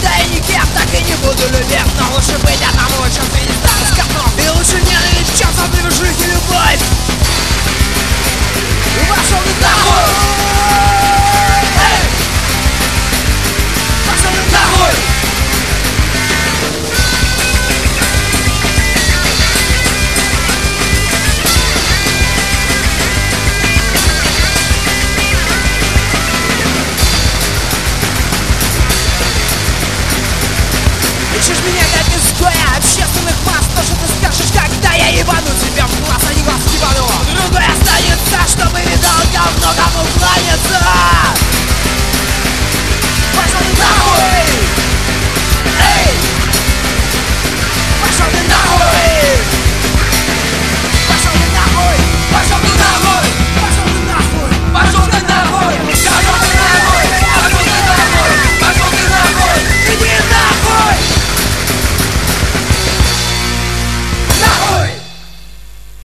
Да и никем так и не буду любим. Но лучше быть одному, чем звезда с говном. И лучше ненавидеть, чем собой жизнь и любовь. Пошел ты нахуй! Пошел ты нахуй! Ищешь меня как изгоя общественных масс. То, что ты скажешь, когда я ебану тебя в глаз, а не вас ебану. Другой останется, чтобы видал говно, кому кланяться. Пошел ты нахуй!